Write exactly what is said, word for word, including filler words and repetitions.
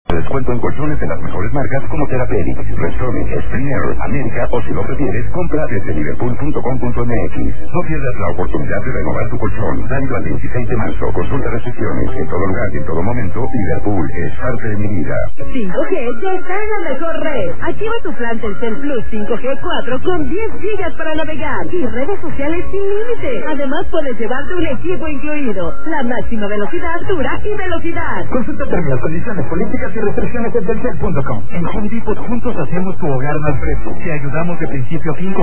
Descuento en colchones de las mejores marcas como Therapeutic, Restore, Springer, América o si lo prefieres, compra desde liverpool punto com punto m x. No pierdas la oportunidad de renovar tu colchón. Válido al veintiséis de marzo. Consulta restricciones. En todo lugar y en todo momento, Liverpool es parte de mi vida. cinco G ya está en la mejor red. Activa tu plan Telcel Plus cinco G cuatro con diez gigas para navegar y redes sociales sin límite. Además, puedes llevarte un equipo incluido. La máxima velocidad, dura y velocidad. Consulta términos, condiciones, políticas y restricciones en telcel punto com. En Home Depot juntos hacemos tu hogar más fresco. Te ayudamos de principio a fin.